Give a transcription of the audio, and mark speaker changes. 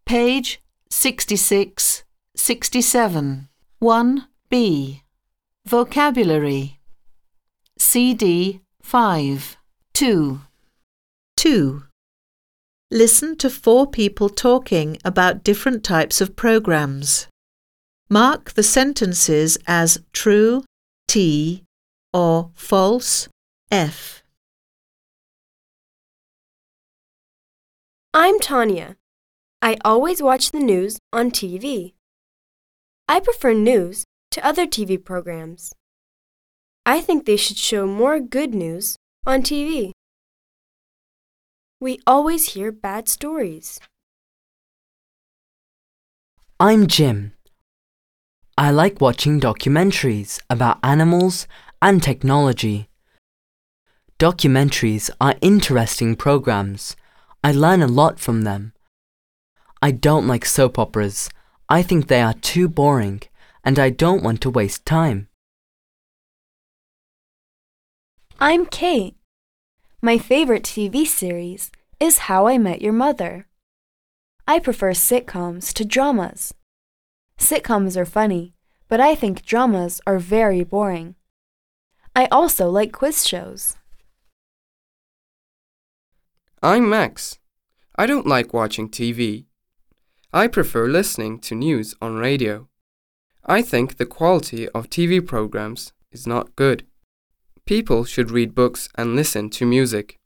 Speaker 1: Page 66, 67. 1B. Vocabulary. CD 5. 2. 2. Listen to 4 people talking about different types of programs. Mark the sentences as true, T, or false, F.
Speaker 2: I'm Tanya. I always watch the news on TV. I prefer news to other TV programs. I think they should show more good news on TV. We always hear bad stories.
Speaker 3: I'm Jim. I like watching documentaries about animals and technology. Documentaries are interesting programs. I learn a lot from them. I don't like soap operas. I think they are too boring, and I don't want to waste time.
Speaker 4: I'm Kate. My favorite TV series is How I Met Your Mother. I prefer sitcoms to dramas. Sitcoms are funny, but I think dramas are very boring. I also like quiz shows.
Speaker 5: I'm Max. I don't like watching TV. I prefer listening to news on radio. I think the quality of TV programs is not good. People should read books and listen to music.